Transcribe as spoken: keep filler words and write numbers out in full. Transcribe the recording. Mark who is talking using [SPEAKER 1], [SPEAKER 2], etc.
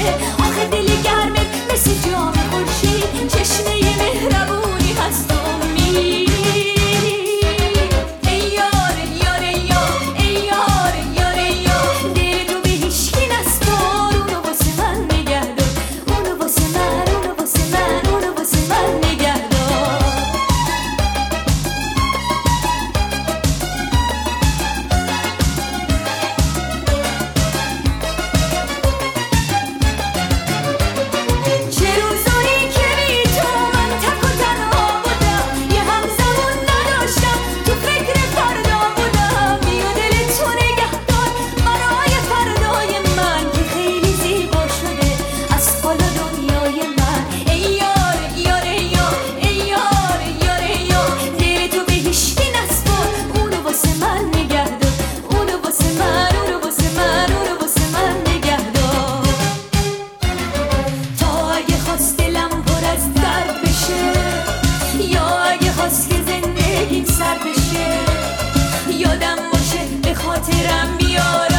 [SPEAKER 1] باشه. آخه دل گرمت مثل جام خورشید، چشمه مهربونی هست و امید. ای یار یار یار ای یار یار یار، دل تو به هیچکی نسپار، اونو واسه من نگه دار، اونو واسه من، اونو واسه من، اونو واسه من نگه دار. چه روزایی که بی تو من تک و تنها بودم، یه همزمان نداشتم، تو فکر فردا بودم. بیا دل تو نگه دار برای فردای من که خیلی زیبا شده از حالا دنیای من. ای یار یار یار ای یار یار یار، دل تو به هیچکی نسپار، اونو واسه من نگه دار، اونو واسه من، اونو واسه من، اونو واسه من نگه دار. تا اگه خواست دلم پر از درد بشه، یا اگه خواست که زندگیم سر بشه، یادم باشه به خاطرم بیاره